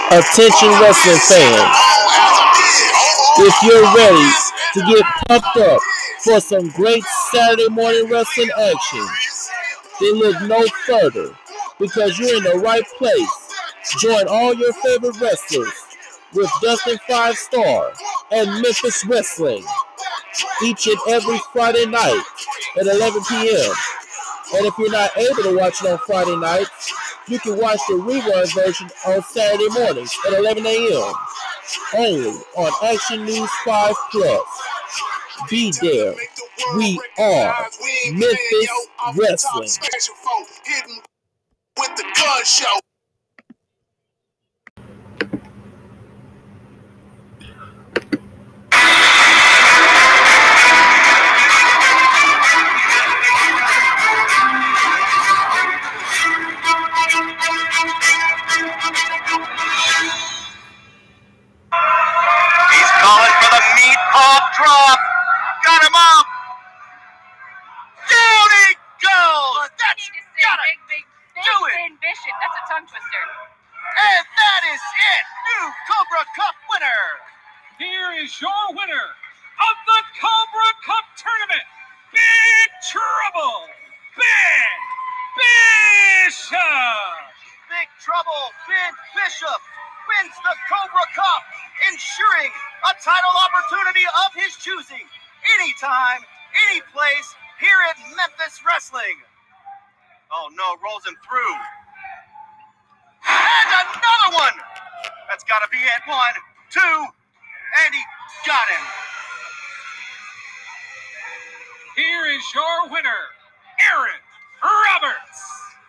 Attention wrestling fans, if you're ready to get pumped up for some great Saturday morning wrestling action, then look no further because you're in the right place. Join all your favorite wrestlers with Dustin 5 Star and Memphis Wrestling each and every Friday night at 11 p.m. And if you're not able to watch it on Friday nights, you can watch the rerun version on Saturday mornings at 11 a.m. only on Action News 5 Plus. Be there. We are Memphis Wrestling. With the gun show. He's calling for the meatball drop. Got him up. Down he goes. That's gotta do it. Bishop. That's a tongue twister. And that is it. New Cobra Cup winner. Here is your winner of the Cobra Cup tournament, Big Trouble, Ben Bishop. Big Trouble, Ben Bishop wins the Cobra Cup, ensuring a title opportunity of his choosing, anytime, any place, here at Memphis Wrestling. Oh no, rolls him through. And another one! That's gotta be it. 1, 2, and he got him. Here is your winner, Aaron Roberts.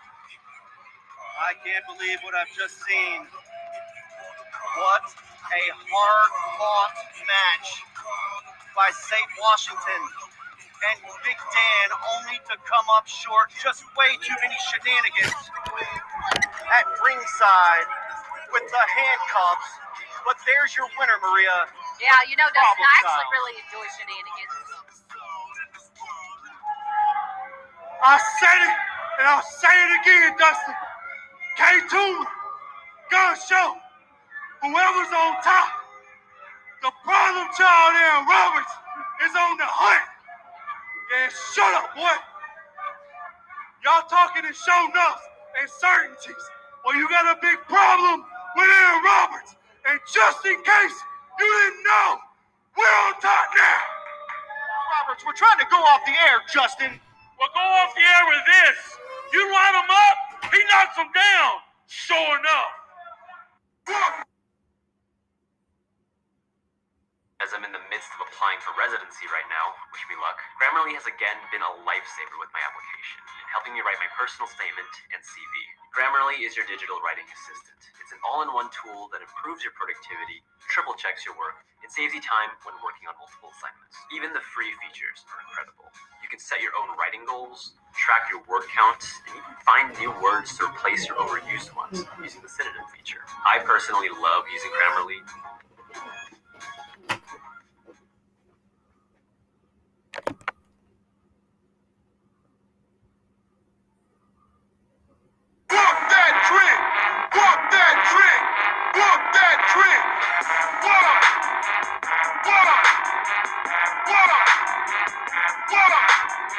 I can't believe what I've just seen. What a hard-fought match by Safe Washington and Big Dan, only to come up short. Just way too many shenanigans at ringside with the handcuffs. But there's your winner, Maria. Yeah, you know, Dustin, I actually style. really enjoy shenanigans. I said it, and I'll say it again, Dustin. K2, gun show, whoever's on top, the problem child there, Roberts, is on the hunt. Yeah, shut up, boy. Y'all talking and show nuts and certainties. Well, you got a big problem with Aaron Roberts. And just in case you didn't know, we're on top now. Roberts, we're trying to go off the air, Justin. Well, go off the air with this. You line him up, he knocks him down. Sure enough. As I'm in the midst of applying for residency right now, wish me luck, Grammarly has again been a lifesaver with my application, helping me write my personal statement and CV. Grammarly is your digital writing assistant. It's an all-in-one tool that improves your productivity, triple checks your work, and saves you time when working on multiple assignments. Even the free features are incredible. You can set your own writing goals, track your word count, and even find new words to replace your overused ones using the synonym feature. I personally love using Grammarly. Walk that trick! Walk that trick! Walk that trick! Walk! Walk! Walk! Walk!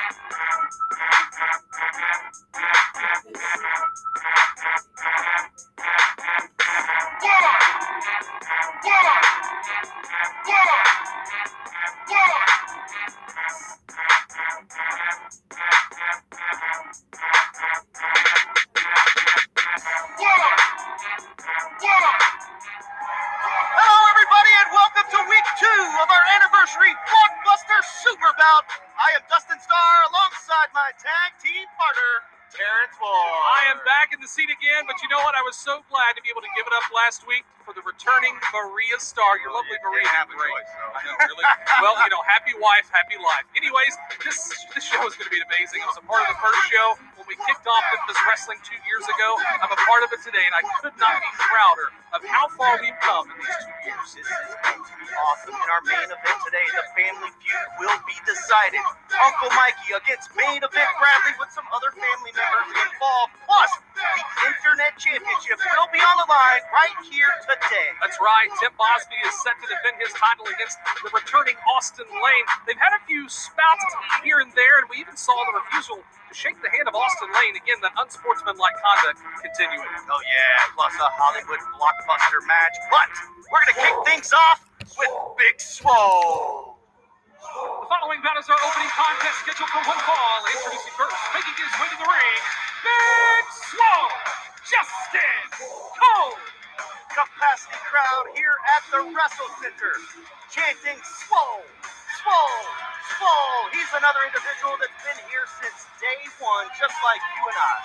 Hello, everybody, and welcome to week 2 of our anniversary Blockbuster Super Bout. I am Dustin Starr alongside my tag team partner, Terrence Ward. I am back in the seat again, but you know what? I was so glad to be able to give it up last week for the returning Maria Starr. Your lovely Maria. have a Great. choice, so. I know, really. Well, you know, happy wife, happy life. Anyways, this show is going to be amazing. I was a part of the first show when we kicked off Memphis Wrestling 2 years ago. I'm a part of it today, and I could not be prouder of how far we've come in these 2 years. This is going to be awesome. In our main event today, the Family Feud will be decided. Uncle Mikey against main event Bradley with some other family members involved. Plus, the Internet Championship will be on the line right here today. That's right. Tim Mosby is set to defend his title against the returning Austin Lane. They've had a few spouts here and there, and we even saw the refusal to shake the hand of Austin Lane. Again, that unsportsmanlike conduct continuing. Oh, yeah, plus a Hollywood blockbuster match. But we're going to kick things off with Big Swole. The following bout is our opening contest scheduled for one fall. Introducing first, making his way to the ring, Big Swole, Justin Cole. Capacity crowd here at the Wrestle Center, chanting Swole, Swole, Swole. He's another individual that's been here since day one, just like you and I.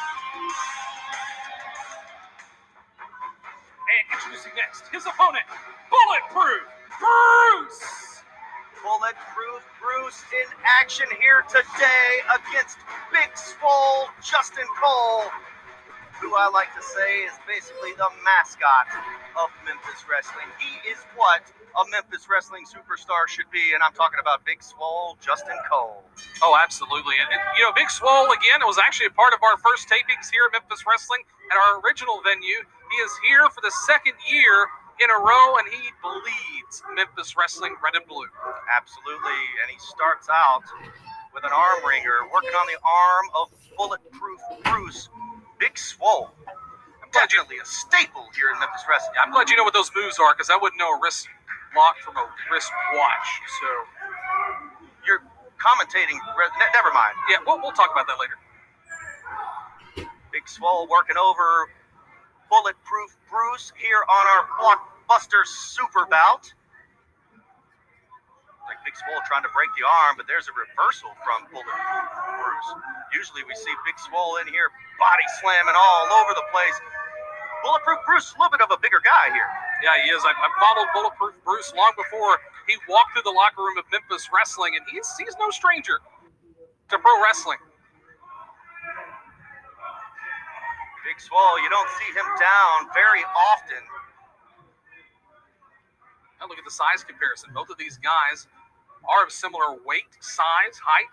And introducing next, his opponent, Bulletproof Bruce. Bulletproof Bruce in action here today against Big Swole Justin Cole, who I like to say is basically the mascot of Memphis Wrestling. He is what a Memphis Wrestling superstar should be, and I'm talking about Big Swole Justin Cole. Oh, absolutely. And you know, Big Swole, again, was actually a part of our first tapings here at Memphis Wrestling at our original venue. He is here for the second year in a row, and he bleeds Memphis Wrestling red and blue. Absolutely, and he starts out with an arm wringer, working on the arm of Bulletproof Bruce. Big Swole, definitely a staple here in Memphis Wrestling. I'm glad you know what those moves are, because I wouldn't know a wrist lock from a wrist watch. So You're commentating, never mind. yeah, we'll talk about that later. Big Swole working over Bulletproof Bruce here on our Blockbuster Super Bout. Like Big Swole trying to break the arm, but there's a reversal from Bulletproof Bruce. Usually we see Big Swole in here body slamming all over the place. Bulletproof Bruce, a little bit of a bigger guy here. Yeah, he is. I followed Bulletproof Bruce long before he walked through the locker room of Memphis Wrestling, and he's no stranger to pro wrestling. Big Swole, you don't see him down very often. Now look at the size comparison. Both of these guys are of similar weight, size, height.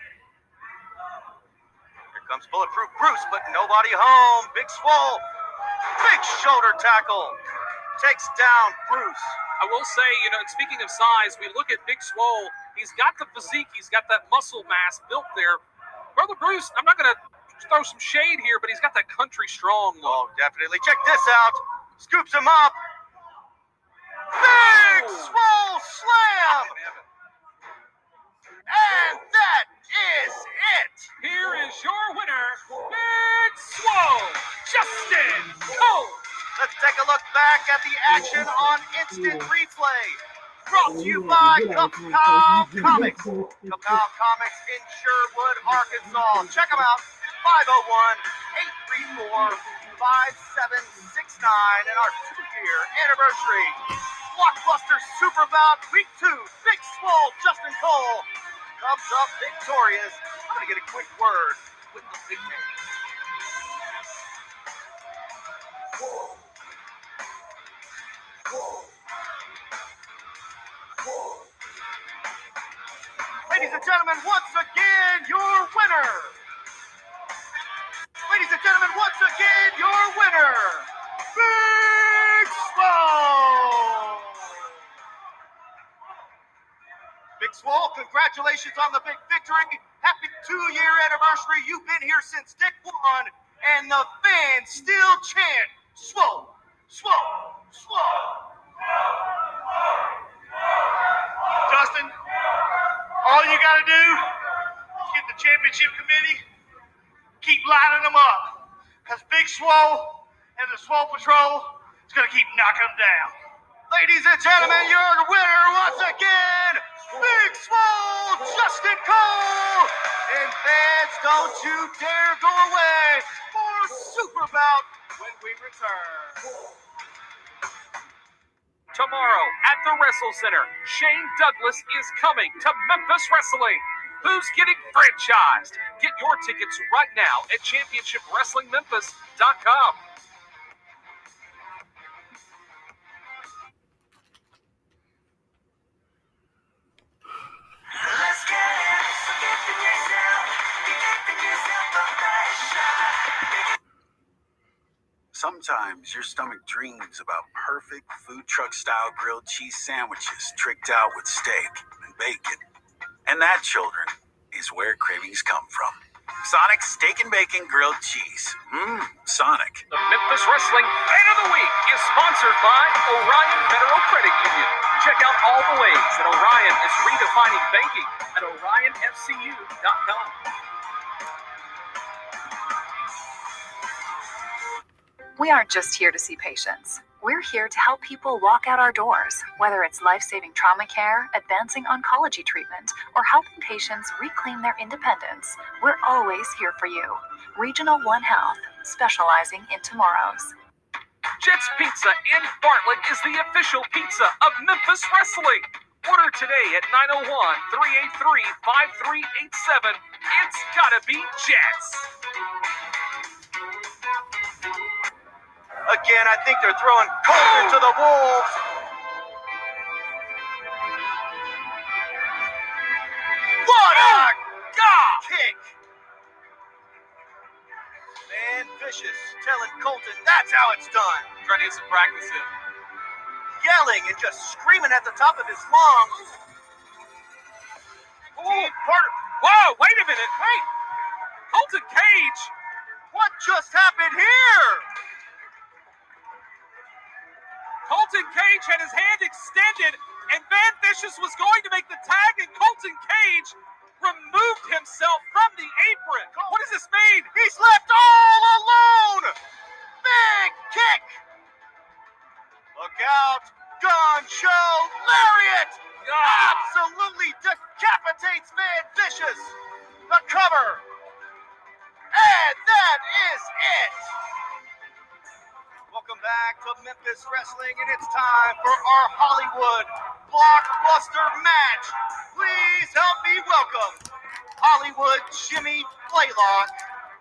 Here comes Bulletproof Bruce, but nobody home. Big Swole, big shoulder tackle, takes down Bruce. I will say, you know, and speaking of size, we look at Big Swole. He's got the physique. He's got that muscle mass built there. Brother Bruce, I'm not going to throw some shade here, but he's got that country strong look. Oh, definitely. Check this out. Scoops him up. Big Swole slam. And that is it. Here is your winner, Big Swole, Justin Cole. Let's take a look back at the action on Instant Replay. Brought to you by Kapow Comics. Kapow Comics in Sherwood, Arkansas. Check them out. 501-834-5769 and our 2-year anniversary. Blockbuster Super Bout Week 2. Big Swole Justin Cole comes up victorious. I'm going to get a quick word with the big man. Ladies and gentlemen, once again, your winner. Ladies and gentlemen, once again, your winner, Big Swole. Big Swole, congratulations on the big victory. Happy 2-year anniversary. You've been here since Dick won, and the fans still chant, Swole, Swole, Swole. Dustin, all you got to do is get the championship committee, keep lining them up. Because Big Swole and the Swole Patrol is going to keep knocking them down. Ladies and gentlemen, your winner once again, Big Swole Justin Cole. And fans, don't you dare go away for Super Bout when we return. Tomorrow at the Wrestle Center, Shane Douglas is coming to Memphis Wrestling. Who's getting franchised? Get your tickets right now at ChampionshipWrestlingMemphis.com. Let's get it. So gifting yourself a fresh shot. Sometimes your stomach dreams about perfect food truck style grilled cheese sandwiches tricked out with steak and bacon. And that, children, is where cravings come from. Sonic Steak and Bacon Grilled Cheese. Sonic. The Memphis Wrestling Fan of the Week is sponsored by Orion Federal Credit Union. Check out all the ways that Orion is redefining banking at orionfcu.com. We aren't just here to see patients. We're here to help people walk out our doors, whether it's life-saving trauma care, advancing oncology treatment, or helping patients reclaim their independence. We're always here for you. Regional One Health, specializing in tomorrows. Jets Pizza in Bartlett is the official pizza of Memphis Wrestling. Order today at 901-383-5387. It's gotta be Jets. Again, I think they're throwing Colton to the wolves. What a kick! Man, Vicious telling Colton that's how it's done. Trying to get some practice in. Yelling and just screaming at the top of his lungs. Whoa, wait a minute. Wait. Colton Cage. What just happened here? Colton Cage had his hand extended, and Van Vicious was going to make the tag, and Colton Cage removed himself from the apron. What does this mean? He's left all alone. Big kick. Look out. Gun show lariat. Absolutely decapitates Van Vicious. The cover. And that is it. Welcome back to Memphis Wrestling, and it's time for our Hollywood blockbuster match. Please help me welcome Hollywood Jimmy Blaylock,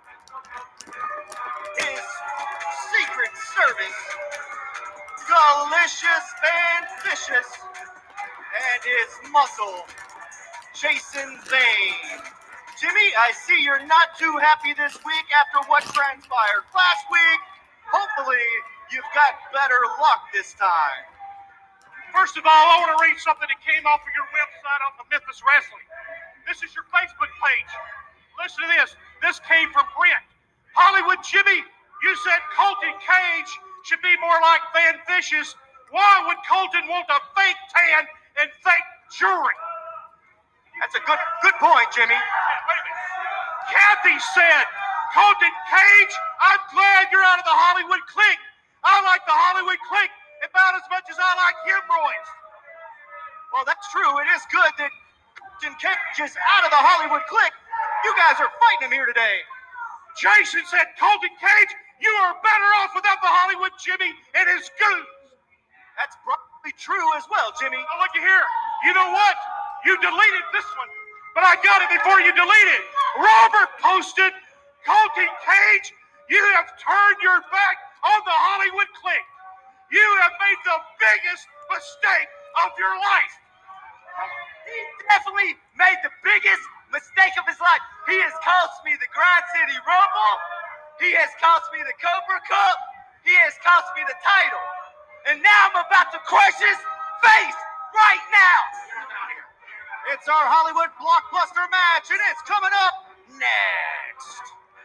his Secret Service, Delicious Van Vicious, and his muscle, Jason Vane. Jimmy, I see you're not too happy this week after what transpired last week. Hopefully, you've got better luck this time. First of all, I want to read something that came off of your website off of Memphis Wrestling. This is your Facebook page. Listen to this. This came from Brent. Hollywood Jimmy, you said Colton Cage should be more like Van Vicious. Why would Colton want a fake tan and fake jewelry? That's a good point, Jimmy. Wait a minute. Kathy said, Colton Cage, I'm glad you're out of the Hollywood clique. I like the Hollywood clique about as much as I like hemorrhoids. Well, that's true. It is good that Colton Cage is out of the Hollywood clique. You guys are fighting him here today. Jason said, Colton Cage, you are better off without the Hollywood Jimmy and his goons. That's probably true as well, Jimmy. Now, look here. You know what? You deleted this one, but I got it before you deleted. Robert posted, Colton Cage, you have turned your back on the Hollywood clique. You have made the biggest mistake of your life. He definitely made the biggest mistake of his life. He has cost me the Grind City Rumble. He has cost me the Cobra Cup. He has cost me the title. And now I'm about to crush his face right now. It's our Hollywood blockbuster match, and it's coming up next.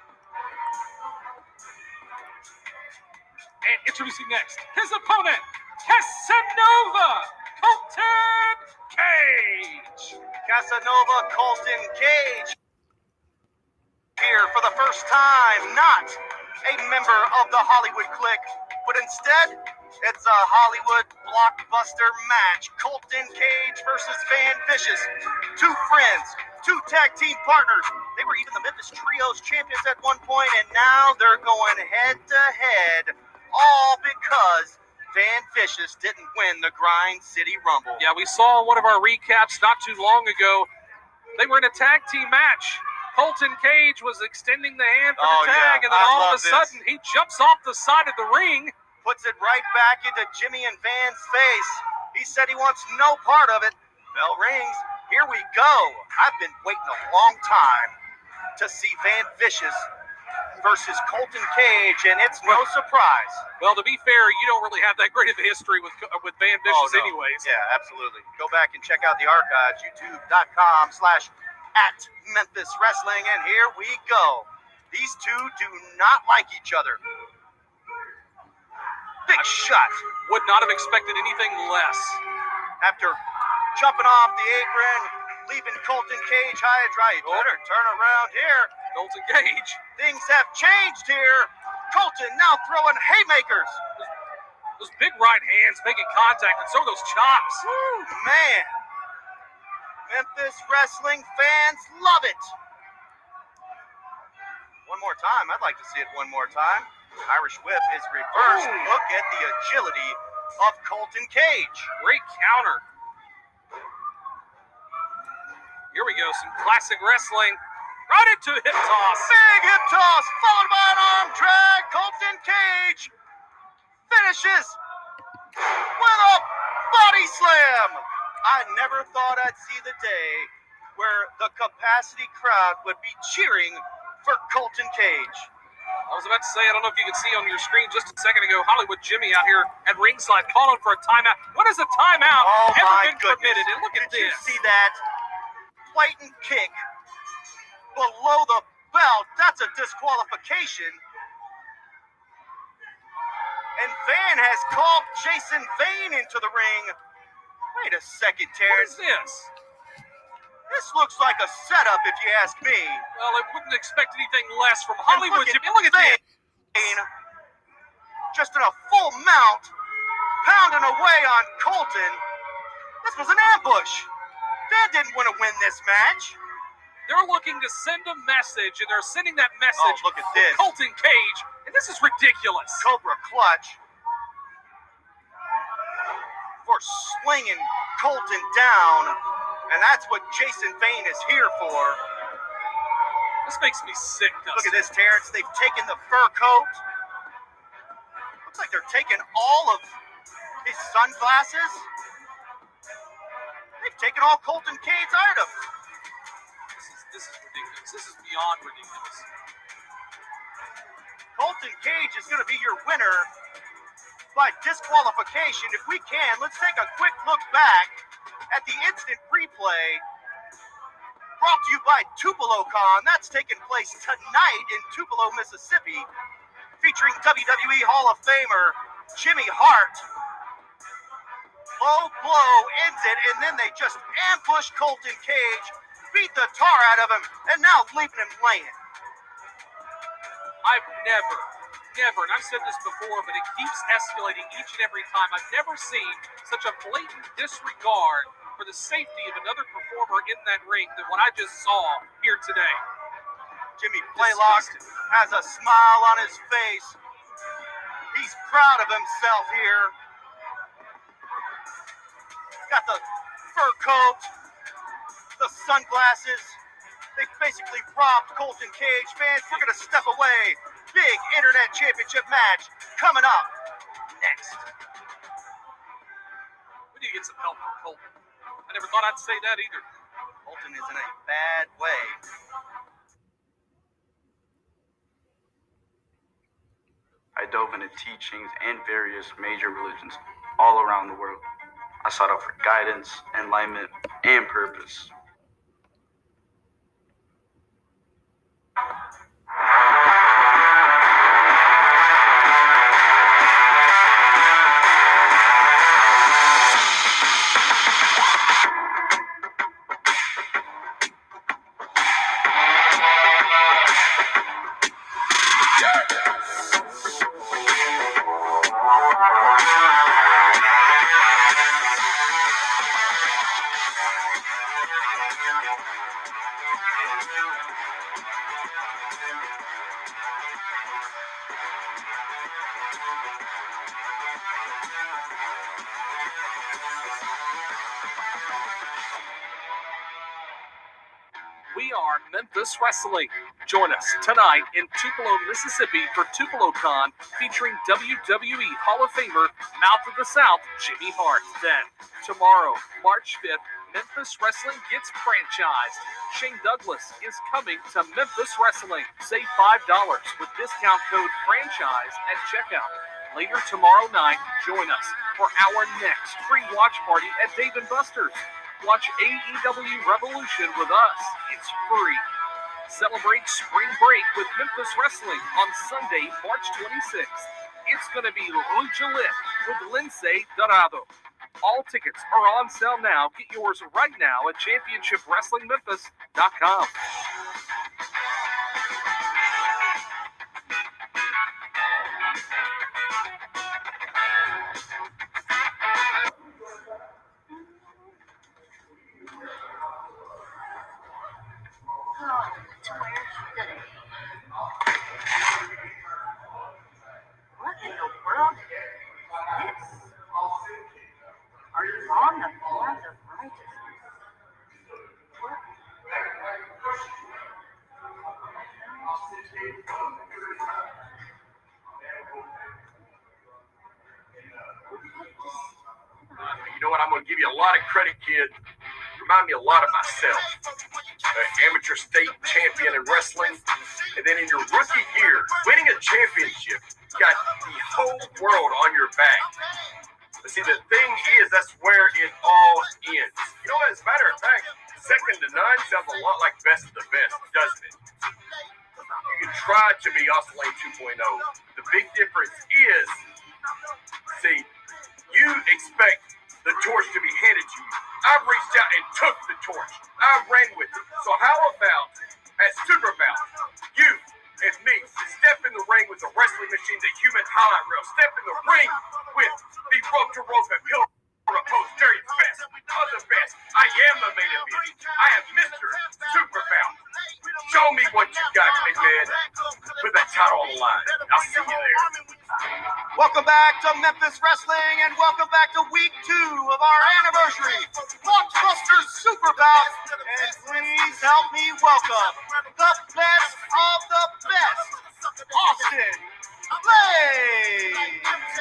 And introducing next, his opponent, Casanova Colton Cage. Casanova Colton Cage here for the first time, not a member of the Hollywood clique, but instead, it's a Hollywood blockbuster match. Colton Cage versus Van Vicious. Two friends, two tag team partners. They were even the Memphis Trios champions at one point, and now they're going head to head. All because Van Vicious didn't win the Grind City Rumble. Yeah, we saw one of our recaps not too long ago. They were in a tag team match. Colton Cage was extending the hand for the tag, and then all of a sudden, he jumps off the side of the ring. Puts it right back into Jimmy and Van's face. He said he wants no part of it. Bell rings. Here we go. I've been waiting a long time to see Van Vicious versus Colton Cage, and it's no surprise. Well, to be fair, you don't really have that great of a history with Van Vicious no. anyways. Yeah, absolutely. Go back and check out the archives, youtube.com/@Memphis Wrestling, and here we go. These two do not like each other. Big shot. Would not have expected anything less. After jumping off the apron, leaving Colton Cage high and dry. You better turn around here. Colton Cage. Things have changed here. Colton now throwing haymakers. Those big right hands making contact, and so are those chops. Woo, man. Memphis wrestling fans love it. One more time. I'd like to see it one more time. Irish whip is reversed. Ooh. Look at the agility of Colton Cage. Great counter. Here we go, some classic wrestling. Right into a hip toss. Big hip toss, followed by an arm drag. Colton Cage finishes with a body slam. I never thought I'd see the day where the capacity crowd would be cheering for Colton Cage. I was about to say, I don't know if you can see on your screen just a second ago, Hollywood Jimmy out here at ringside calling for a timeout. When has a timeout ever been permitted? And look at Did this. you see that? Blatant kick below the belt. That's a disqualification. And Van has called Jason Vane into the ring. Wait a second, What Terrence. is this? This looks like a setup, if you ask me. Well, I wouldn't expect anything less from And Hollywood Jimmy. Look at this. Vane, just in a full mount, pounding away on Colton. This was an ambush. Van didn't want to win this match. They're looking to send a message, and they're sending that message Oh, look at to this. Colton Cage, and this is ridiculous. Cobra clutch for slinging Colton down, and that's what Jason Vane is here for. This makes me sick, Look Dustin. at this, Terrence. They've taken the fur coat. Looks like they're taking all of his sunglasses. They've taken all Colton Cage's items. This is ridiculous. This is beyond ridiculous. Colton Cage is going to be your winner by disqualification. If we can, let's take a quick look back at the instant replay brought to you by Tupelo Con. That's taking place tonight in Tupelo, Mississippi, featuring WWE Hall of Famer Jimmy Hart. Low blow ends it, and then they just ambush Colton Cage, beat the tar out of him, and now leaving him laying. I've never, and I've said this before, but it keeps escalating each and every time. I've never seen such a blatant disregard for the safety of another performer in that ring than what I just saw here today. Jimmy Blaylock has a smile on his face. He's proud of himself here. Got the fur coat, the sunglasses. They basically robbed Colton Cage. Fans, we're going to step away. Big Internet Championship match coming up next. We need to get some help from Colton. I never thought I'd say that either. Colton is in a bad way. I dove into teachings and various major religions all around the world. I sought out for guidance, enlightenment, and purpose. We are Memphis Wrestling. Join us tonight in Tupelo, Mississippi for TupeloCon featuring WWE Hall of Famer, Mouth of the South, Jimmy Hart. Then, tomorrow, March 5th, Memphis Wrestling gets franchised. Shane Douglas is coming to Memphis Wrestling. Save $5 with discount code FRANCHISE at checkout. Later tomorrow night, join us for our next free watch party at Dave & Buster's. Watch AEW Revolution with us. It's free. Celebrate spring break with Memphis Wrestling on Sunday, March 26th. It's going to be Lucha Lit with Lince Dorado. All tickets are on sale now. Get yours right now at championshipwrestlingmemphis.com. What in the world is this? Are you on the path of righteousness? What? You know what? I'm going to give you a lot of credit, kid. Remind me a lot of myself. Amateur state champion in wrestling. And then in your rookie year, winning a championship, you got the whole world on your back. But see, the thing is, that's where it all ends. You know what? As a matter of fact, second to none sounds a lot like best of the best, doesn't it? You can try to be Austin Lane 2.0. The big difference is, see, you expect the torch to be handed to you. I reached out and took the torch. I ran with it. So how about at Super Bowl, you and me step in the ring with the wrestling machine, the human highlight reel. Step in the ring with the rope to rope and pillar post. Jerry's best of the best. I am the main event. I am Mr. Super Bowl. Show me what you got, big man. Put that title on the line. I'll see you there. Welcome back to Memphis Wrestling, and welcome back to week 2 of our anniversary Blockbuster Super Bout. And please help me welcome the best of the best, Austin Lane.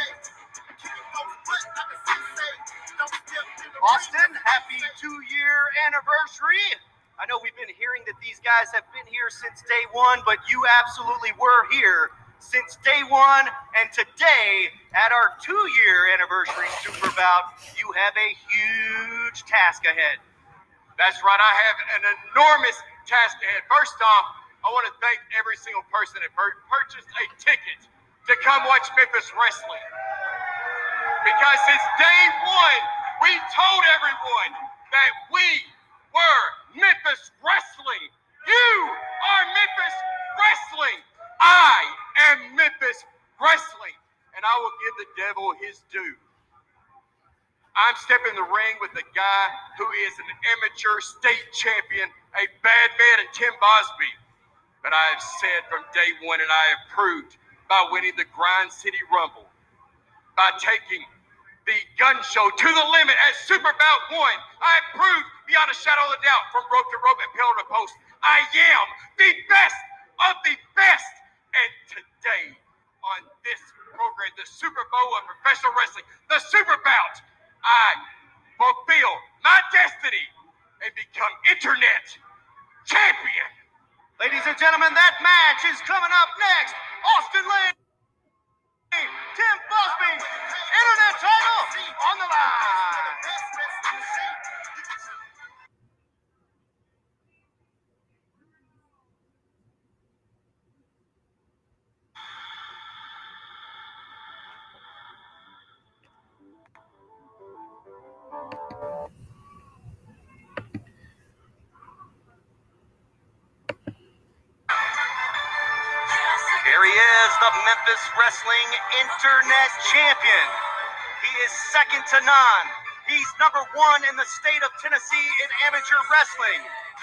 Austin, happy 2-year anniversary. I know we've been hearing that these guys have been here since day 1, but you absolutely were here since day 1, and today, at our 2-year anniversary Super Bout, you have a huge task ahead. That's right, I have an enormous task ahead. First off, I want to thank every single person that purchased a ticket to come watch Memphis Wrestling. Because since day 1, we told everyone that we were Memphis Wrestling. You are Memphis Wrestling. I am Memphis Wrestling, and I will give the devil his due. I'm stepping in the ring with the guy who is an amateur state champion, a bad man in Tim Bosby. But I have said from day 1, and I have proved by winning the Grind City Rumble, by taking the gun show to the limit at Super Bout 1, I have proved beyond a shadow of a doubt from rope to rope and pillar to post, I am the best of the best. And today, on this program, the Super Bowl of professional wrestling, the Super Bout, I fulfill my destiny and become internet champion. Ladies and gentlemen, that match is coming up next. Austin Lane, Tim Bosby, internet title on the line. Here he is, the Memphis Wrestling Internet Champion. He is second to none. He's number 1 in the state of Tennessee in amateur wrestling.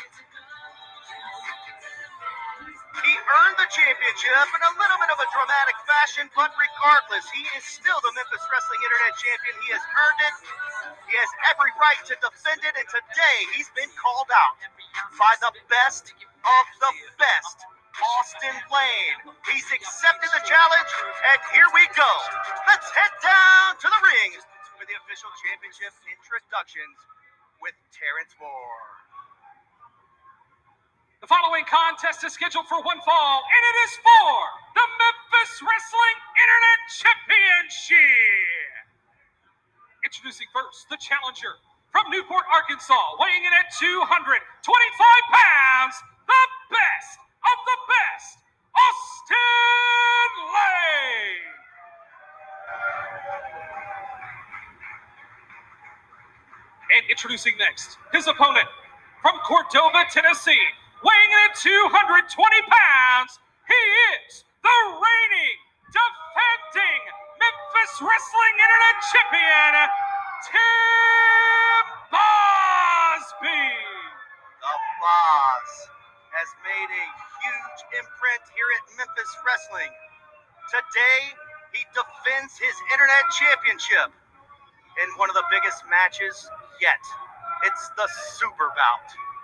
He earned the championship in a little bit of a dramatic fashion, but regardless, he is still the Memphis Wrestling Internet Champion. He has earned it. He has every right to defend it, and today he's been called out by the best of the best, Austin Lane. He's accepted the challenge, and here we go. Let's head down to the ring for the official championship introductions. with Terrence Moore. The following contest is scheduled for one fall, and it is for the Memphis Wrestling Internet Championship. Introducing first, the challenger from Newport, Arkansas, weighing in at 225 pounds, the best of the best, Austin Lane. And introducing next, his opponent from Cordova, Tennessee, weighing in at 220 pounds, he is the reigning, defending Memphis Wrestling Internet Champion, Tim Bosby. The Boz has made a huge imprint here at Memphis Wrestling. Today, he defends his Internet Championship in one of the biggest matches yet. It's the Super Bout.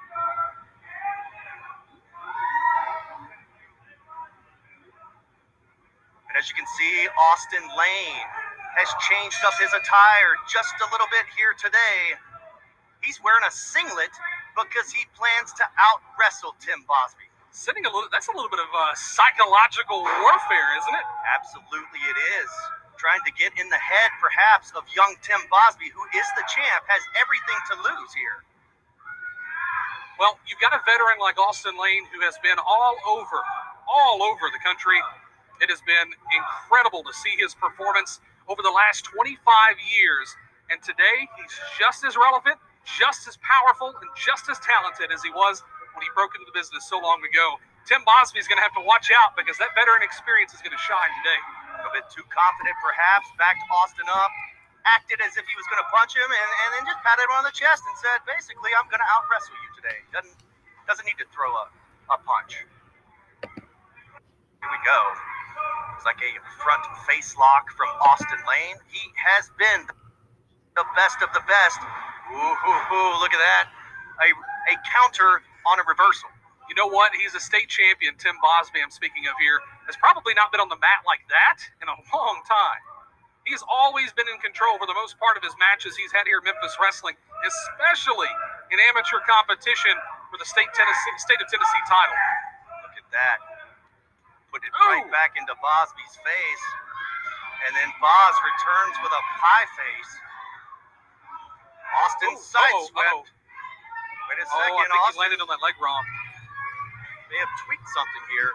And as you can see, Austin Lane has changed up his attire just a little bit here today. He's wearing a singlet because he plans to out-wrestle Tim Bosby. That's a little bit of psychological warfare, isn't it? Absolutely it is. Trying to get in the head, perhaps, of young Tim Bosby, who is the champ, has everything to lose here. Well, you've got a veteran like Austin Lane who has been all over the country. It has been incredible to see his performance over the last 25 years. And today, he's just as relevant, just as powerful, and just as talented as he was when he broke into the business so long ago. Tim Bosby is going to have to watch out because that veteran experience is going to shine today. A bit too confident, perhaps, backed Austin up, acted as if he was going to punch him, and then just patted him on the chest and said, basically, I'm going to out-wrestle you today. Doesn't need to throw a punch. Here we go. It's like a front face lock from Austin Lane. He has been the best of the best. Ooh, look at that. A counter on a reversal. You know what? He's a state champion, Tim Bosby, I'm speaking of here, has probably not been on the mat like that in a long time. He's always been in control for the most part of his matches he's had here at Memphis Wrestling, especially in amateur competition for the state of Tennessee title. Look at that. Put it right back into Bosby's face. And then Boz returns with a pie face. Austin sideswept. Wait a second, I think Austin. he landed on that leg wrong. May have tweaked something here.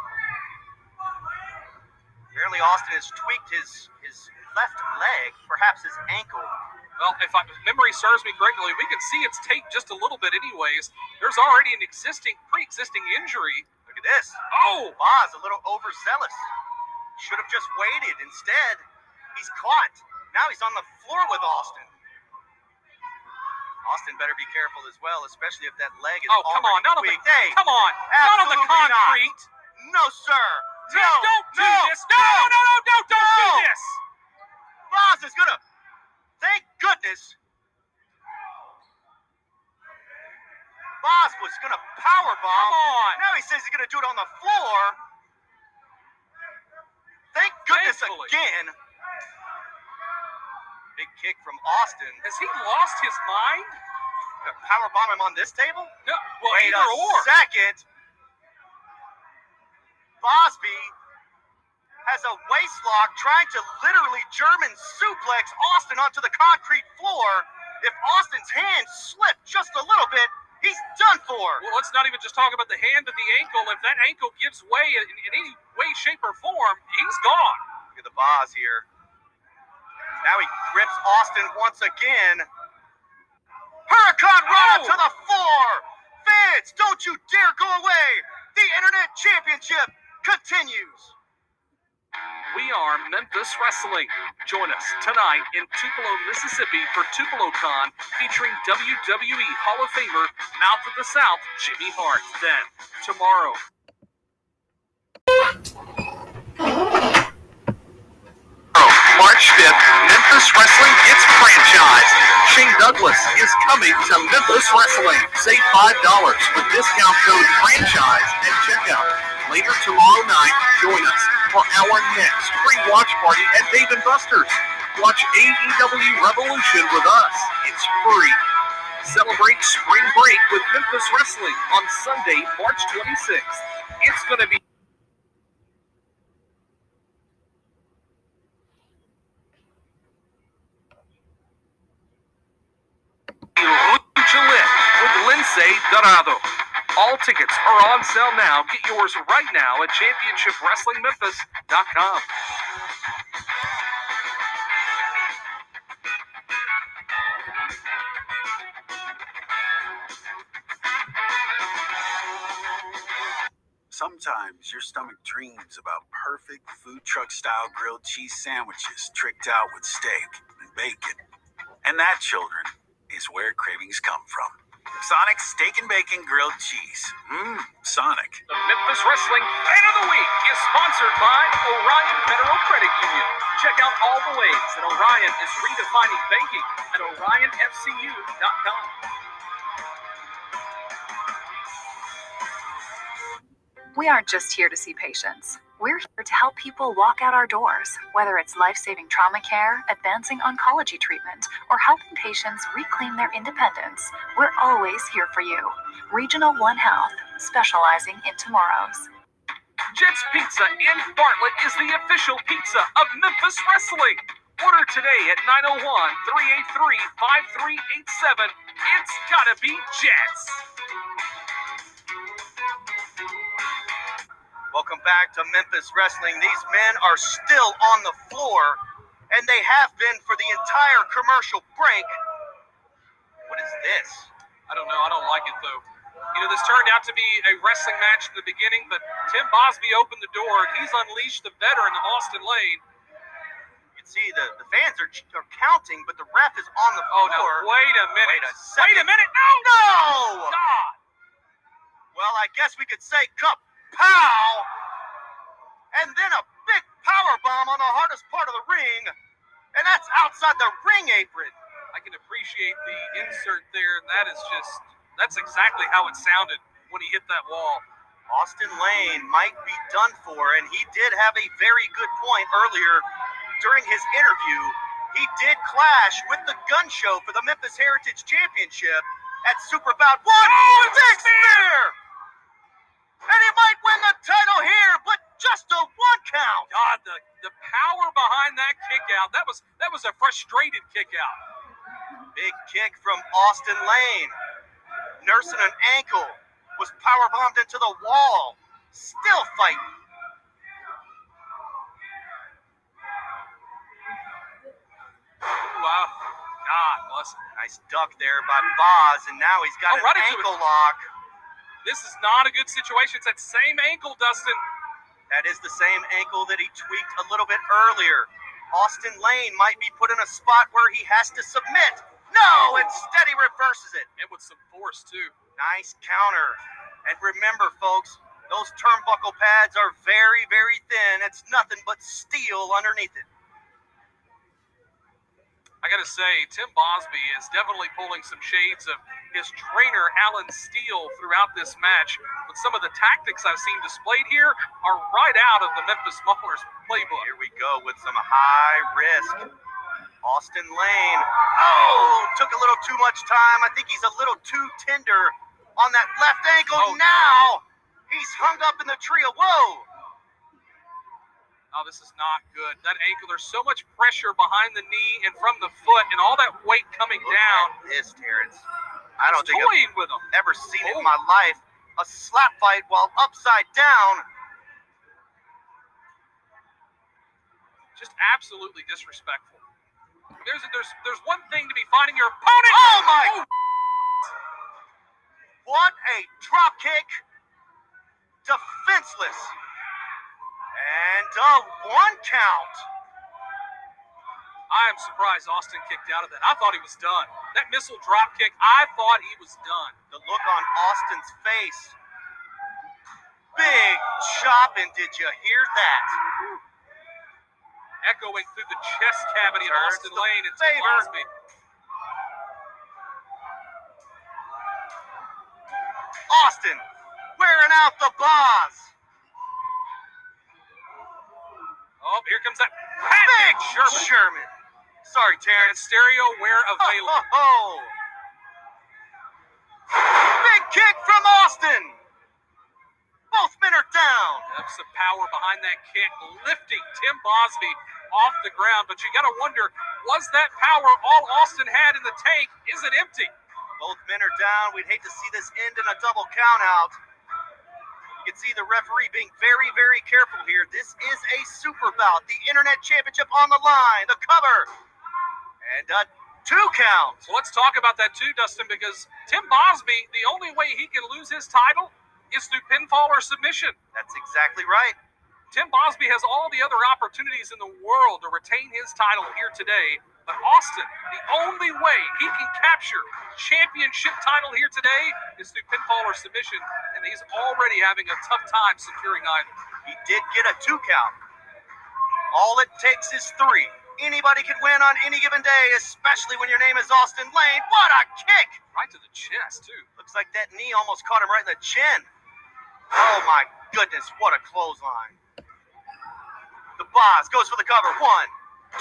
Apparently Austin has tweaked his left leg, perhaps his ankle. Well, if memory serves me correctly, we can see it's taped just a little bit anyways. There's already an pre-existing injury. Look at this. Oh! Boz, a little overzealous. Should have just waited. Instead, he's caught. Now he's on the floor with Austin. Austin better be careful as well, especially if that leg is come on, not tweaked. Come on, not on the concrete. No, sir. Tim, don't do this. No, don't do this. Boz is gonna. Thank goodness. Boz was gonna powerbomb. Come on. Now he says he's gonna do it on the floor. Thank goodness again. Big kick from Austin. Has he lost his mind? Powerbomb him on this table? No. Well, wait either or. Second. Bosby has a waist lock trying to literally German suplex Austin onto the concrete floor. If Austin's hand slipped just a little bit, he's done for. Well, let's not even just talk about the hand to the ankle. If that ankle gives way in any way, shape, or form, he's gone. Look at the Boz here. Now he grips Austin once again. Hurricane Rana to the floor. Fans, don't you dare go away. The Internet Championship continues. We are Memphis Wrestling. Join us tonight in Tupelo, Mississippi for TupeloCon, featuring WWE Hall of Famer, Mouth of the South, Jimmy Hart. Then, tomorrow. March 5th, Memphis Wrestling gets franchised. Shane Douglas is coming to Memphis Wrestling. Save $5 with discount code FRANCHISE at checkout. Later tomorrow night, join us for our next free watch party at Dave & Buster's. Watch AEW Revolution with us. It's free. Celebrate spring break with Memphis Wrestling on Sunday, March 26th. It's going to be Lucha Lit with Lindsay Dorado. All tickets are on sale now. Get yours right now at championshipwrestlingmemphis.com. Sometimes your stomach dreams about perfect food truck style grilled cheese sandwiches tricked out with steak and bacon. And that, children, is where cravings come from. Sonic Steak and Bacon Grilled Cheese. Sonic. The Memphis Wrestling Fan of the Week is sponsored by Orion Federal Credit Union. Check out all the ways that Orion is redefining banking at orionfcu.com. We aren't just here to see patients. We're here to help people walk out our doors, whether it's life-saving trauma care, advancing oncology treatment, or helping patients reclaim their independence. We're always here for you. Regional One Health, specializing in tomorrows. Jets Pizza in Bartlett is the official pizza of Memphis Wrestling. Order today at 901-383-5387. It's gotta be Jets. Welcome back to Memphis Wrestling. These men are still on the floor, and they have been for the entire commercial break. What is this? I don't know. I don't like it, though. You know, this turned out to be a wrestling match in the beginning, but Tim Bosby opened the door, and he's unleashed the veteran of Austin Lane. You can see the fans are counting, but the ref is on the floor. Oh, no. Wait a minute. Wait a second. Wait a minute. No! God. Well, I guess we could say cup. Pow! And then a big power bomb on the hardest part of the ring, and that's outside the ring apron. I can appreciate the insert there, and that's exactly how it sounded when he hit that wall. Austin Lane might be done for, and he did have a very good point earlier during his interview. He did clash with the Gun Show for the Memphis Heritage Championship at Superbout 1. Oh, big spear! And he might win the title here, but just a 1 count. God, the power behind that kick out. That was a frustrated kick out. Big kick from Austin Lane. Nursing an ankle. Was power bombed into the wall. Still fighting. Wow. God bless him. Nice duck there by Boz, and now he's got an ankle lock. This is not a good situation. It's that same ankle, Dustin. That is the same ankle that he tweaked a little bit earlier. Austin Lane might be put in a spot where he has to submit. No, instead he reverses it. And with some force, too. Nice counter. And remember, folks, those turnbuckle pads are very, very thin. It's nothing but steel underneath it. I got to say, Tim Bosby is definitely pulling some shades of his trainer, Alan Steele, throughout this match. But some of the tactics I've seen displayed here are right out of the Memphis Maulers playbook. Here we go with some high risk. Austin Lane. Oh, took a little too much time. I think he's a little too tender on that left ankle. Oh, now he's hung up in the trio. Whoa. Oh, this is not good. That ankle, there's so much pressure behind the knee and from the foot and all that weight coming down. This, Terrence. I don't think I've ever seen it in my life. A slap fight while upside down. Just absolutely disrespectful. There's one thing to be finding your opponent. Oh, my. Oh. What a drop kick. Defenseless. And a 1 count. I am surprised Austin kicked out of that. I thought he was done. That missile drop kick, I thought he was done. The look on Austin's face. Big chop, and did you hear that? Echoing through the chest cavity of Austin Lane and Tim Bosby. Austin wearing out the Boz. Oh, here comes that Big Sherman. Sorry, Terrence. Stereo wear available. Leg kick from Austin. Both men are down. That's some power behind that kick, lifting Tim Bosby off the ground. But you got to wonder, was that power all Austin had in the tank? Is it empty? Both men are down. We'd hate to see this end in a double count out. You can see the referee being very, very careful here. This is a super bout. The Internet Championship on the line. The cover. And a 2 count. So let's talk about that too, Dustin, because Tim Bosby, the only way he can lose his title is through pinfall or submission. That's exactly right. Tim Bosby has all the other opportunities in the world to retain his title here today, but Austin, the only way he can capture championship title here today is through pinfall or submission, and he's already having a tough time securing either. He did get a 2 count. All it takes is 3. Anybody can win on any given day, especially when your name is Austin Lane. What a kick! Right to the chest, too. Looks like that knee almost caught him right in the chin. Oh my goodness, what a clothesline. The Boss goes for the cover. 1, 2.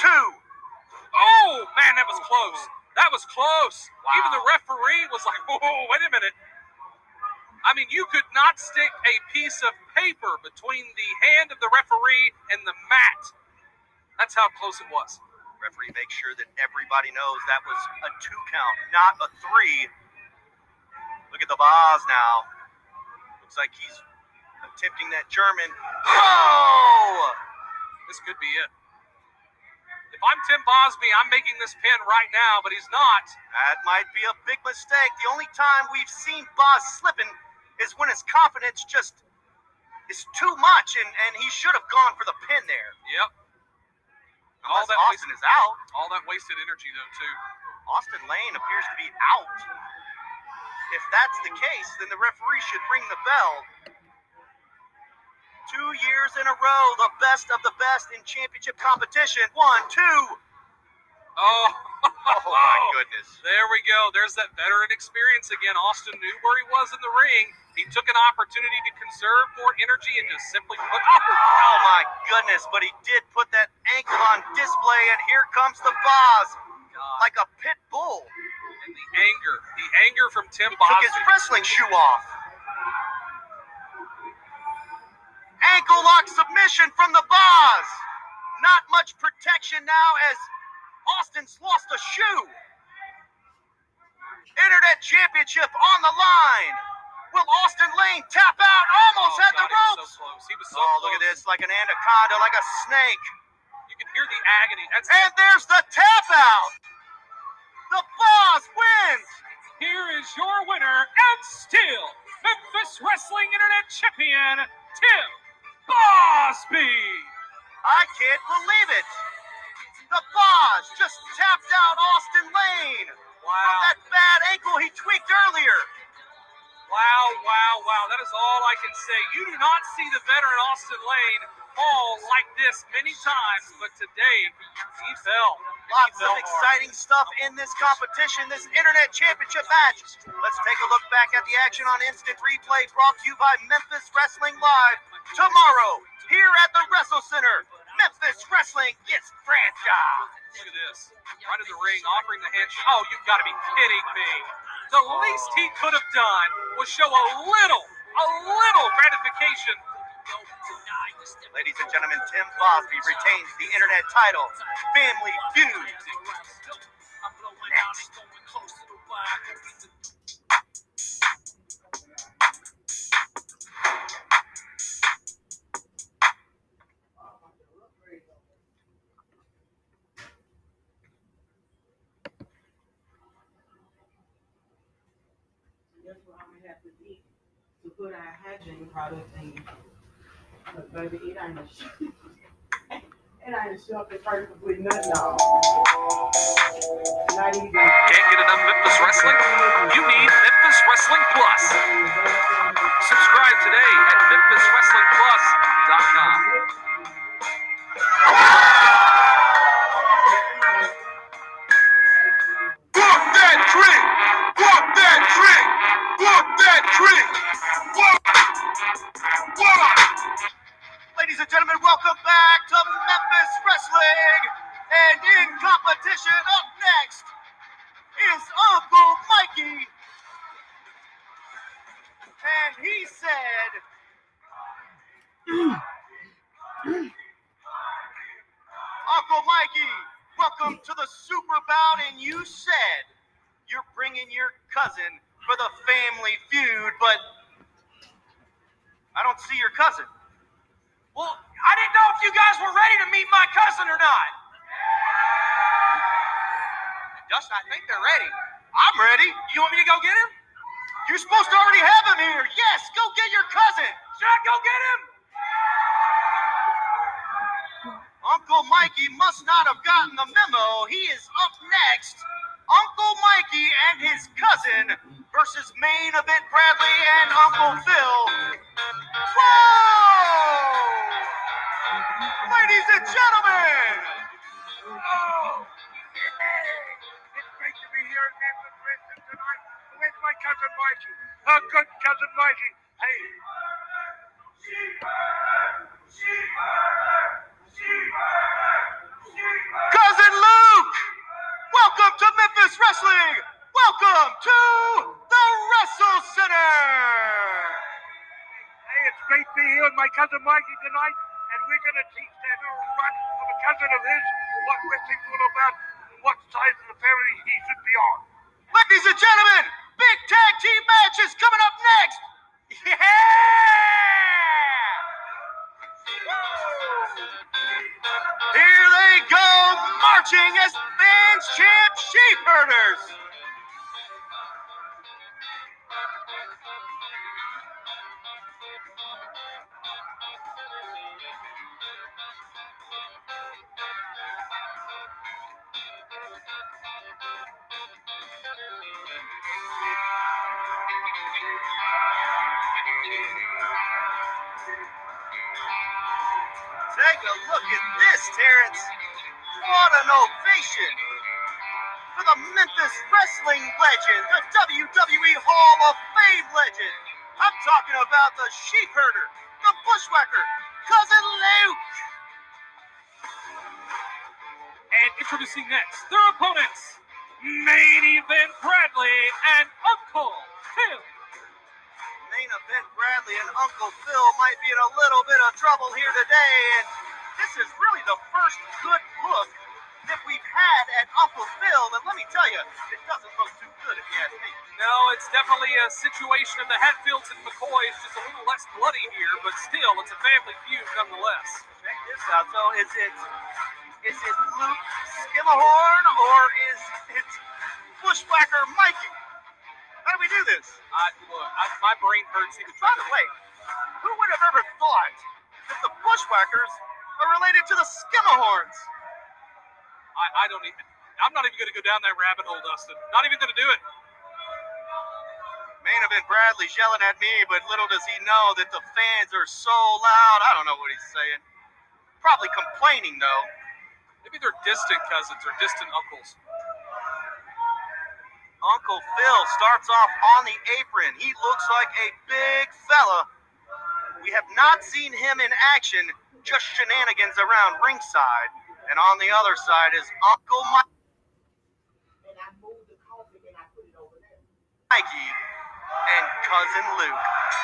Oh, man, that was close. That was close. Wow. Even the referee was like, whoa, wait a minute. I mean, you could not stick a piece of paper between the hand of the referee and the mat. That's how close it was. Referee makes sure that everybody knows that was a 2 count, not a 3. Look at the Boss now. Looks like he's attempting that German. Oh! This could be it. If I'm Tim Bosby, I'm making this pin right now, but he's not. That might be a big mistake. The only time we've seen Boss slipping is when his confidence just is too much, and he should have gone for the pin there. Yep. All that Austin is out. All that wasted energy, though, too. Austin Lane appears to be out. If that's the case, then the referee should ring the bell. 2 years in a row, the best of the best in championship competition. 1, 2. Oh, my goodness. There we go. There's that veteran experience again. Austin knew where he was in the ring. He took an opportunity to conserve more energy and just simply put Oh my goodness, but he did put that ankle on display, and here comes the Boss. Like a pit bull. And the anger from Tim Bosby. Took his wrestling shoe off. Ankle lock submission from the Boss. Not much protection now as Austin's lost a shoe. Internet Championship on the line. Will Austin Lane tap out? Almost had the ropes. So close. He was so close. Look at this, like an anaconda, like a snake. You can hear the agony. And there's the tap out. The Boss wins. Here is your winner and still Memphis Wrestling Internet Champion, Tim Bosby. I can't believe it. The Boss just tapped out Austin Lane. Wow. From that bad ankle he tweaked earlier. Wow, wow, wow. That is all I can say. You do not see the veteran Austin Lane fall like this many times, but today he fell. Lots of exciting stuff in this competition, this Internet Championship match. Let's take a look back at the action on Instant Replay, brought to you by Memphis Wrestling Live. Tomorrow, here at the Wrestle Center, Memphis Wrestling gets franchised. Look at this. Right in the ring, offering the handshake. Oh, you've got to be kidding me. The least he could have done was show a little gratification. Ladies and gentlemen, Tim Bosby retains the Internet title. Family Feud. Next. That's what I'm gonna have to eat to put our hygiene products in. But baby, it ain't a shelter person with nothing on. Not even. Can't get enough Memphis Wrestling? You need Memphis Wrestling Plus. Subscribe today at MemphisWrestlingPlus.com. Walk that trick! Walk that trick! Walk that trick! Walk! Ladies and gentlemen, welcome back to Memphis Wrestling. And in competition, up next is Uncle Mikey. said, Uncle Mikey, welcome to the Super Bout, and you said you're bringing your cousin for the family feud, but I don't see your cousin. Well, I didn't know if you guys were ready to meet my cousin or not. Dustin, I think they're ready. I'm ready. You want me to go get him? You're supposed to already have him here. Yes, go get your cousin. Should I go get him? Uncle Mikey must not have gotten the memo. He is up next. Uncle Mikey and his cousin versus Main Event Bradley and Uncle Phil. Whoa! Ladies and gentlemen! Oh! It's great to be here in Memphis Wrestling tonight with my cousin Mikey. Good cousin Mikey. Hey. Cousin Luke! Welcome to Memphis Wrestling! Welcome to the Wrestle Center! Hey, it's great to be here with my cousin Mikey tonight, and we're going to teach that little runt of a cousin of his what wrestling's all about and what side of the family he should be on. Ladies and gentlemen, big tag team match is coming up next! Yeah! Here they go, marching as fans chant Sheep Herders! Take a look at this, Terrence. What an ovation for the Memphis Wrestling legend, the WWE Hall of Fame legend. I'm talking about the Sheep Herder, the Bushwhacker, Cousin Luke. And introducing next, their opponents, Main Event Bradley and Uncle Phil. Main Event Bradley and Uncle Phil might be in a little bit of trouble here today, and this is really the first good look that we've had at Uncle Phil, and let me tell you, it doesn't look too good if you ask me. No, it's definitely a situation of the Hatfields and McCoys, just a little less bloody here, but still, it's a family feud nonetheless. Check this out. So is it Luke Skimmerhorn, or is it Bushwhacker Mikey? How do we do this? My brain hurts even. By the way, who would have ever thought that the Bushwhackers are related to the Skimmerhorns? I'm not even going to go down that rabbit hole, Dustin. Not even going to do it. Main Event Bradley's yelling at me, but little does he know that the fans are so loud. I don't know what he's saying. Probably complaining, though. Maybe they're distant cousins or distant uncles. Uncle Phil starts off on the apron. He looks like a big fella. We have not seen him in action, just shenanigans around ringside. And on the other side is Uncle Mikey and Cousin Luke.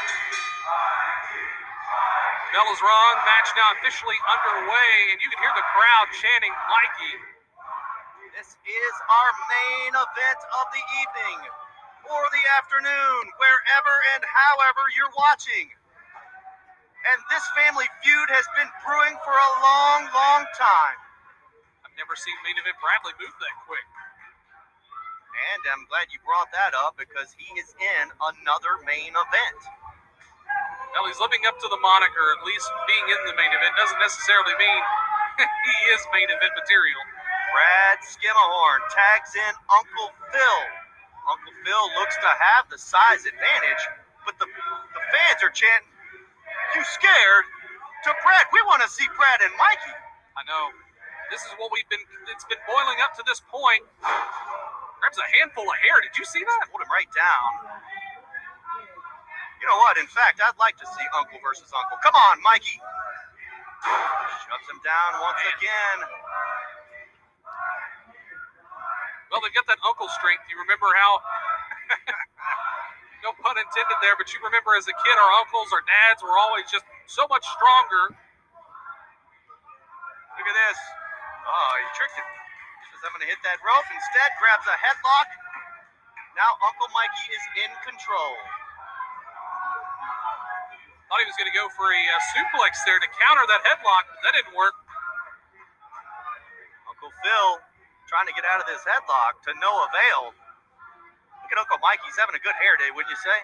Bell is wrong. Match now officially underway, and you can hear the crowd chanting Mikey. This is our main event of the evening or the afternoon, wherever and however you're watching. And this family feud has been brewing for a long, long time. I've never seen Main Event Bradley move that quick. And I'm glad you brought that up because he is in another main event. Well, he's living up to the moniker, at least being in the main event doesn't necessarily mean he is main event material. Brad Skimmerhorn tags in Uncle Phil. Uncle Phil looks to have the size advantage, but the fans are chanting, "You scared?" to Brad. We want to see Brad and Mikey. I know. This is what it's been boiling up to this point. Grabs a handful of hair. Did you see that? Hold him right down. You know what? In fact, I'd like to see Uncle versus Uncle. Come on, Mikey. Shuts him down once again. Well, they've got that uncle strength. You remember how No pun intended there, but you remember as a kid, our uncles or dads were always just so much stronger. Look at this. Oh, he tricked him. Says, I'm going to hit that rope. Instead, grabs a headlock. Now Uncle Mikey is in control. Thought he was going to go for a suplex there to counter that headlock, but that didn't work. Uncle Phil trying to get out of this headlock to no avail. Look at Uncle Mikey. He's having a good hair day, wouldn't you say?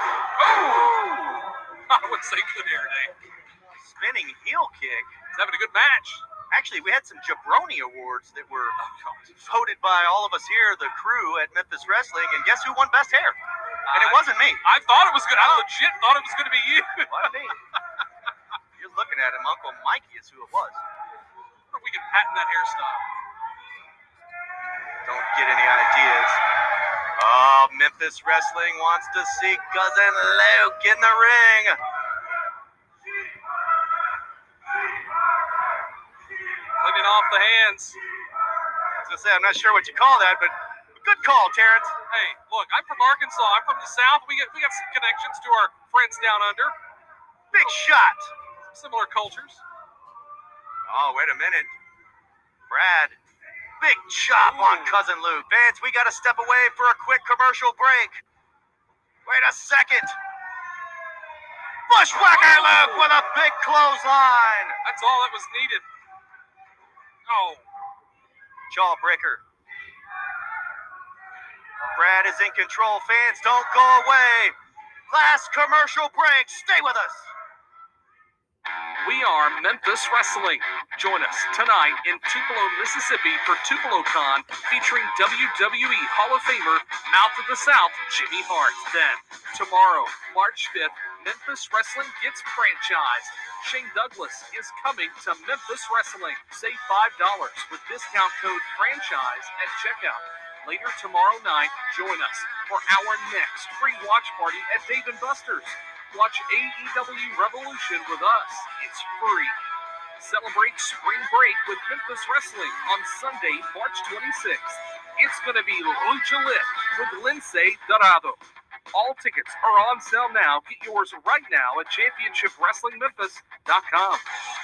Oh! I wouldn't say good hair day. Spinning heel kick. He's having a good match. Actually, we had some Jabroni Awards that were voted by all of us here, the crew at Memphis Wrestling, and guess who won Best Hair? And it wasn't me. I thought it was good. I legit thought it was going to be you. Wasn't me. You're looking at him. Uncle Mikey is who it was. I wonder if we can patent that hairstyle. Don't get any ideas. Oh, Memphis Wrestling wants to see Cousin Luke in the ring. Cleaning off the hands. I was going to say, I'm not sure what you call that, but good call, Terrence. Hey, look, I'm from Arkansas. I'm from the South. We got some connections to our friends down under. Big shot. Similar cultures. Oh, wait a minute. Brad. Big chop on Cousin Luke. Vance, we got to step away for a quick commercial break. Wait a second. Bushwhacker Luke with a big clothesline. That's all that was needed. Oh. Jawbreaker. Brad is in control. Fans, don't go away. Last commercial break. Stay with us. We are Memphis Wrestling. Join us tonight in Tupelo, Mississippi for TupeloCon featuring WWE Hall of Famer, Mouth of the South, Jimmy Hart. Then, tomorrow, March 5th, Memphis Wrestling gets franchised. Shane Douglas is coming to Memphis Wrestling. Save $5 with discount code FRANCHISE at checkout. Later tomorrow night, join us for our next free watch party at Dave & Buster's. Watch AEW Revolution with us. It's free. Celebrate spring break with Memphis Wrestling on Sunday, March 26th. It's going to be Lucha Lit with Lindsay Dorado. All tickets are on sale now. Get yours right now at ChampionshipWrestlingMemphis.com.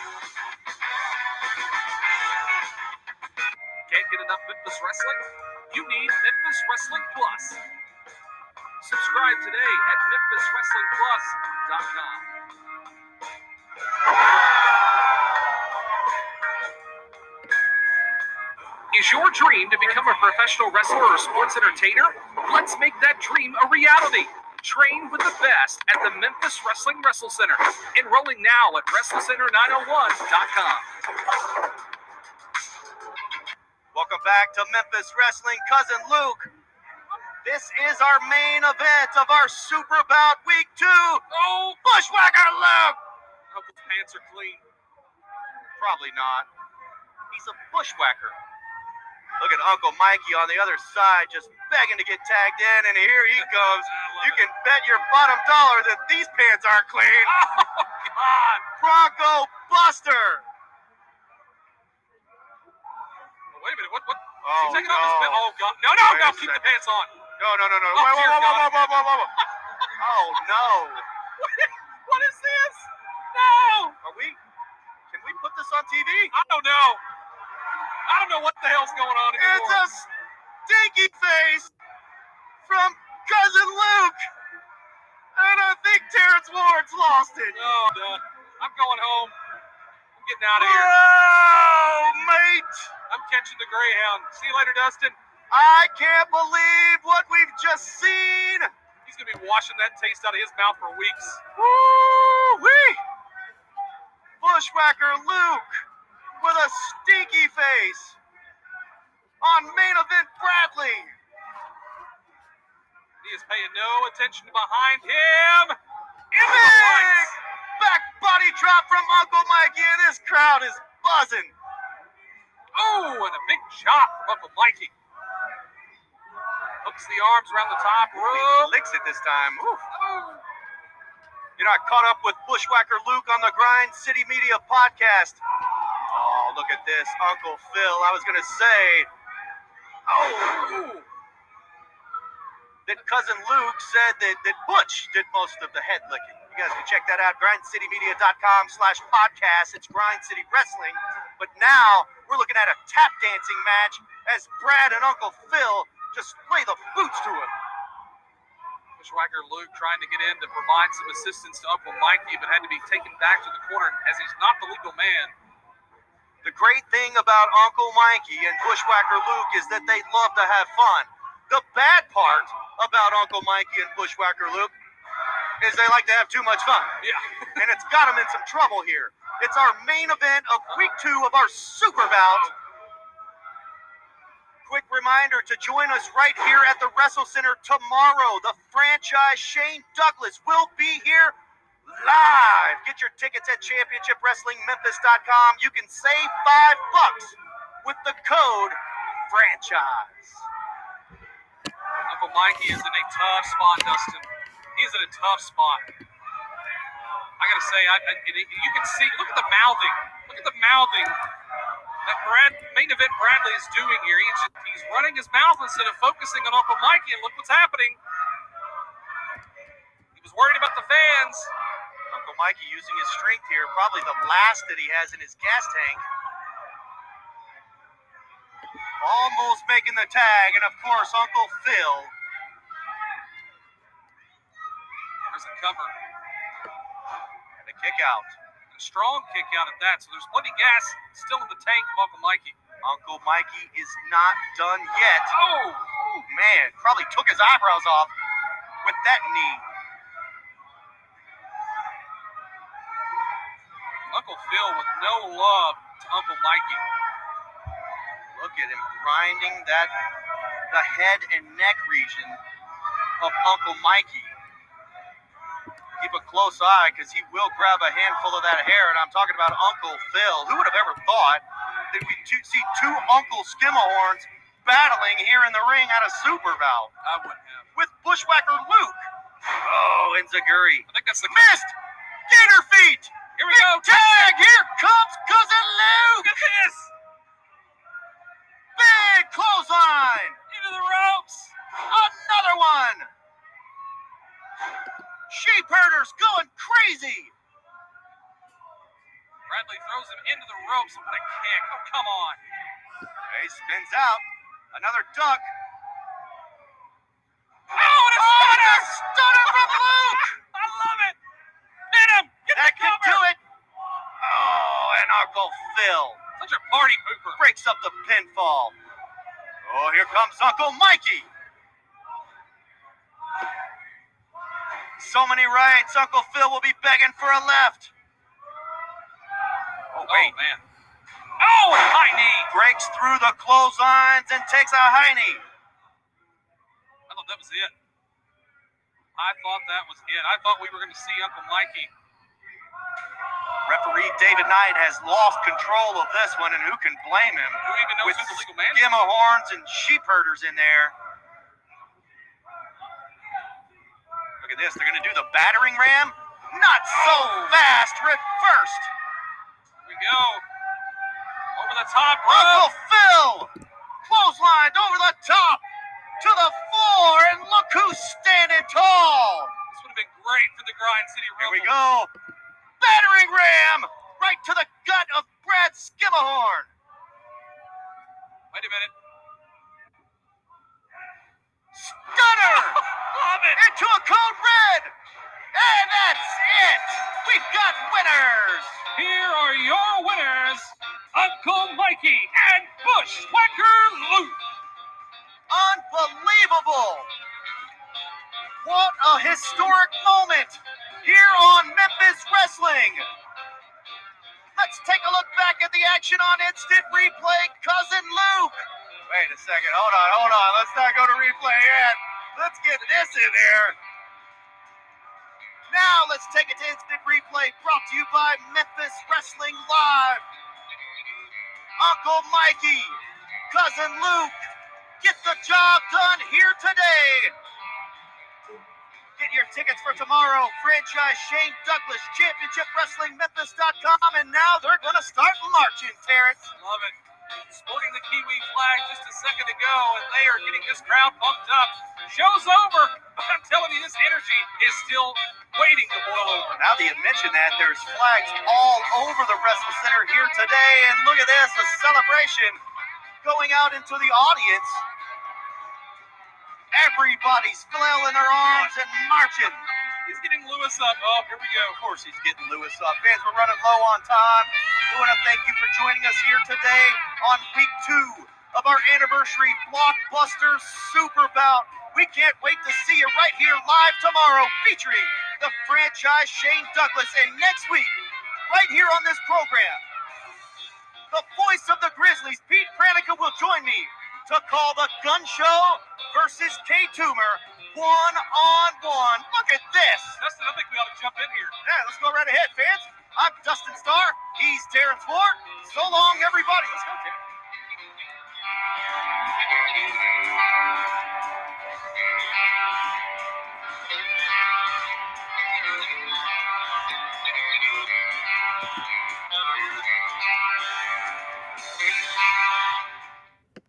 Can't get enough Memphis Wrestling? You need Memphis Wrestling Plus. Subscribe today at MemphisWrestlingPlus.com. Is your dream to become a professional wrestler or sports entertainer? Let's make that dream a reality. Train with the best at the Memphis Wrestling Wrestle Center. Enrolling now at WrestleCenter901.com. Welcome back to Memphis Wrestling. Cousin Luke. This is our main event of our Super Bout Week 2. Oh, Bushwhacker Luke! I hope his pants are clean. Probably not. He's a bushwhacker. Look at Uncle Mikey on the other side just begging to get tagged in, and here he comes. You can bet your bottom dollar that these pants aren't clean. Oh, God. Bronco Buster. Wait a minute. What? Oh, Is he taking off his pants? Oh, God. No. Keep the pants on. No. Oh, Whoa. Oh, no. What is this? No. Can we put this on TV? I don't know. I don't know what the hell's going on anymore. It's a stinky face from Cousin Luke. And I think Terrence Ward's lost it. No, I'm going home. I'm getting out of here. Oh, mate. I'm catching the Greyhound. See you later, Dustin. I can't believe what we've just seen. He's going to be washing that taste out of his mouth for weeks. Woo-wee. Bushwhacker Luke with a stinky face on Main Event Bradley. He is paying no attention behind him. Big back body drop from Uncle Mikey, and this crowd is buzzing. Oh, and a big chop from Uncle Mikey. Hooks the arms around the top rope. He licks it this time. Oh. You're not caught up with Bushwhacker Luke on the Grind City Media podcast. Oh, look at this. Uncle Phil, I was going to say. Oh. that Cousin Luke said that Butch did most of the head licking. You guys can check that out, grindcitymedia.com/podcast. It's Grind City Wrestling. But now we're looking at a tap dancing match as Brad and Uncle Phil just lay the boots to him. Bushwhacker Luke trying to get in to provide some assistance to Uncle Mikey, but had to be taken back to the corner as he's not the legal man. The great thing about Uncle Mikey and Bushwhacker Luke is that they love to have fun. The bad part about Uncle Mikey and Bushwhacker Luke is they like to have too much fun. Yeah. And it's got them in some trouble here. It's our main event of week 2 of our Super Bout. Quick reminder to join us right here at the Wrestle Center tomorrow. The franchise Shane Douglas will be here live. Get your tickets at ChampionshipWrestlingMemphis.com. You can save $5 with the code franchise. Uncle Mikey is in a tough spot, Dustin. He's in a tough spot. I gotta say, you can see. Look at the mouthing. Look at the mouthing that main event Bradley is doing here. He's running his mouth instead of focusing on Uncle Mikey, and look what's happening. He was worried about the fans. Uncle Mikey using his strength here, probably the last that he has in his gas tank. Almost making the tag, and of course, Uncle Phil. There's a cover. And a kick out. A strong kick out at that, so there's plenty of gas still in the tank of Uncle Mikey. Uncle Mikey is not done yet. Oh, man, probably took his eyebrows off with that knee. Uncle Phil with no love to Uncle Mikey. Look at him grinding the head and neck region of Uncle Mikey. Keep a close eye because he will grab a handful of that hair, and I'm talking about Uncle Phil. Who would have ever thought that we'd see 2 Uncle Skimmerhorns battling here in the ring at a Super Bout? I wouldn't have. With Bushwhacker Luke. Oh, Enziguri. I think that's the missed. Gator feet. Here we go. Tag. Here comes Cousin Luke. Look at this. Big clothesline. Into the ropes. Another one. Sheep herders going crazy. Bradley throws him into the ropes with a kick. Oh, come on. He spins out. Another duck. Oh, and a stunner! A stunner from Luke. I love it. Hit him. Get That the could cover. do it. Oh, and Uncle Phil Such a party pooper. breaks up the pinfall. Oh, here comes Uncle Mikey. So many rights. Uncle Phil will be begging for a left. Oh, wait. Oh, man. Oh, and a high knee. Breaks through the clotheslines and takes a high knee. I thought that was it. I thought that was it. I thought we were going to see Uncle Mikey. Referee David Knight has lost control of this one, and who can blame him? Who even knows With who the legal man is? Skimmerhorns and sheep herders in there. Look at this. They're going to do the battering ram. Not so fast. Reversed. Here we go. Over the top Uncle rope. Phil clotheslined over the top to the floor, and look who's standing tall. This would have been great for the Grind City Here Rumble. we go. Battering ram right to the gut of Brad Skimmerhorn. Wait a minute. Stunner Love it. into a code red. And that's it. We've got winners. Here are your winners, Uncle Mikey and Bushwhacker Luke. Unbelievable. What a historic moment here on Memphis Wrestling. Let's take a look back at the action on instant replay. Cousin Luke. Wait a second. Hold on. Let's not go to replay yet. Let's get this in there. Now let's take it to instant replay, brought to you by Memphis Wrestling Live. Uncle Mikey, Cousin Luke, get the job done here today. Get your tickets for tomorrow. Franchise Shane Douglas, ChampionshipWrestlingMemphis.com, and now they're going to start marching, Terrence. Love it. sporting the Kiwi flag just a second ago, and they are getting this crowd pumped up. Show's over, but I'm telling you, this energy is still waiting to boil over. Now that you mentioned that, there's flags all over the Wrestle Center here today, and look at this, a celebration going out into the audience. Everybody's flailing their arms and marching. He's getting Lewis up. Oh, here we go. Of course he's getting Lewis up. Fans, we're running low on time. We want to thank you for joining us here today on week 2 of our anniversary blockbuster super bout. We can't wait to see you right here live tomorrow featuring the franchise Shane Douglas. And next week, right here on this program, the voice of the Grizzlies, Pete Pranica, will join me to call the Gun Show versus K-Toomer one-on-one. Look at this. Dustin, I think we ought to jump in here. Yeah, let's go right ahead, fans. I'm Dustin Starr. He's Terrence Ford. So long, everybody. Let's go, Terrence.